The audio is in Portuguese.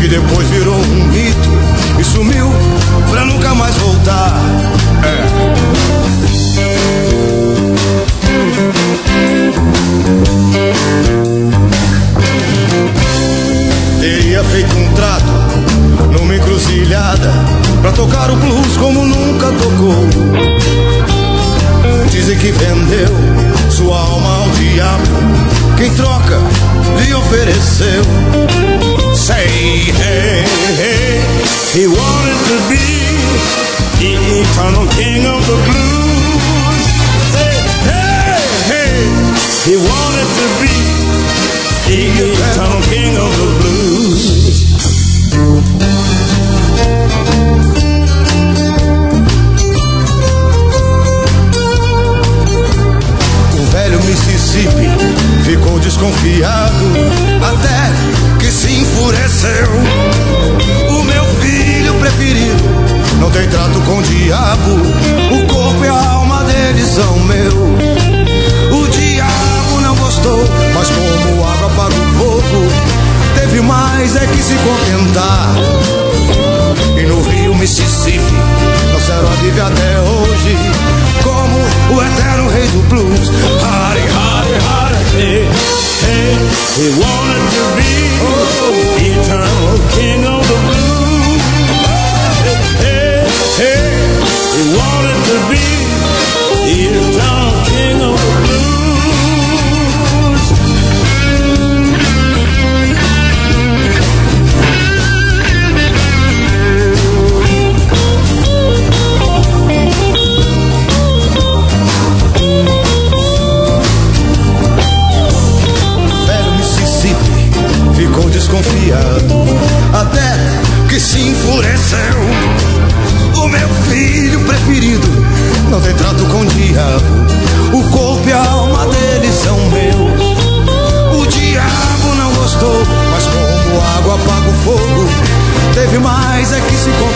e depois virou um mito e sumiu pra nunca mais voltar. Teria feito um trato numa encruzilhada pra tocar o blues como nunca tocou. Dizem que vendeu sua alma ao diabo, quem troca lhe ofereceu. Say hey, hey, he wanted to be the eternal king of the blues. Say hey, hey, he wanted to be the eternal king of the blues. O velho Mississippi ficou desconfiado até que se enfureceu. O meu filho preferido não tem trato com o diabo, o corpo e a alma dele são meu. O diabo não gostou, mas como água para o fogo, teve mais é que se contentar. E no rio Mississippi nossa herói vive até hoje como o eterno rei do blues. Hardy, hardy, hardy, hey, hey, he wanted to be the eternal king of the blues. Hey, hey, he wanted to be the eternal king of the blues. Ficou desconfiado até que se enfureceu. O meu filho preferido não tem trato com o diabo, o corpo e a alma dele são meus. O diabo não gostou, mas como água apaga o fogo, teve mais é que se